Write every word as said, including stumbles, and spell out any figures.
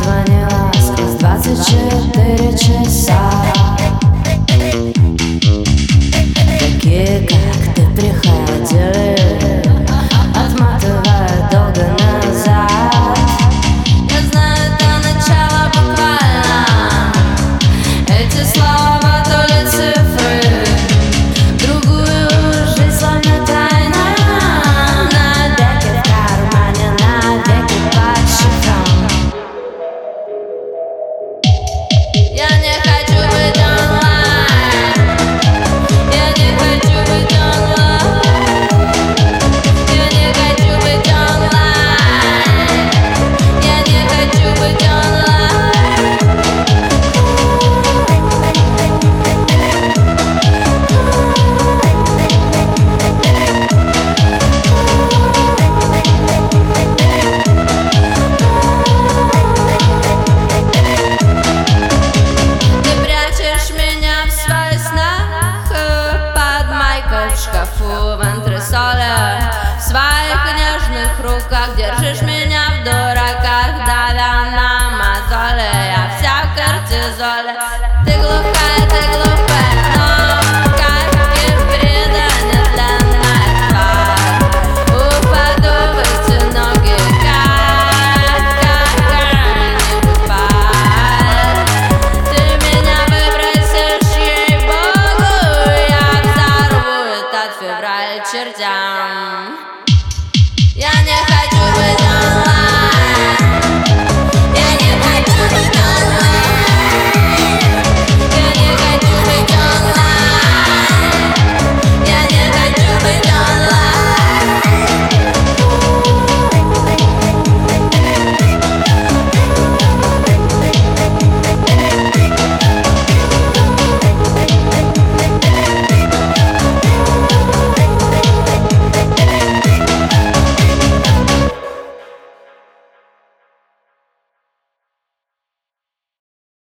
звонила сквозь двадцать четыре часа. Такие, как ты, приходили, отматывая долго назад. Я знаю, это начало буквально. Эти слова то ли цифры, другую жизнь словно тайна. Навеки в кармане, навеки под шифром. Я не хочу быть онлайн. Я не хочу быть онлайн. Я не хочу быть онлайн. Я не хочу быть онлайн. Ты прячешь меня в своих снах, под майкой в шкафу в антресоле. В своих нежных руках держишь меня в дураках, давя на мозоли. Я вся в кортизоле.